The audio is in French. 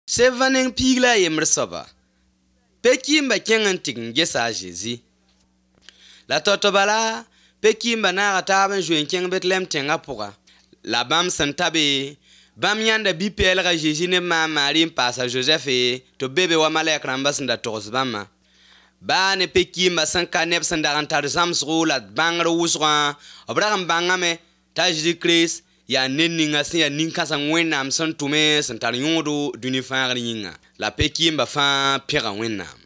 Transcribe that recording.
Sevaning pigla yemr soba. Pekimba kengan ting gesa Jésus. La totobala, pekimba na gataben juen keng Bethlehem tenga poga. La bam santabe, bam yanda bi pelga Jésus ne ma Marie pasa Joseph to bebe wa malek rambas nda tos bama. Ba ne pekimba san kanep san darantar zamsro la bangro wuswa, obragam bangame, ta Jésus Christ, ya nenninga sin ya ninka san wenam san tume san tar yongo du duni fangri yinga. La pekimba fa pira wenam.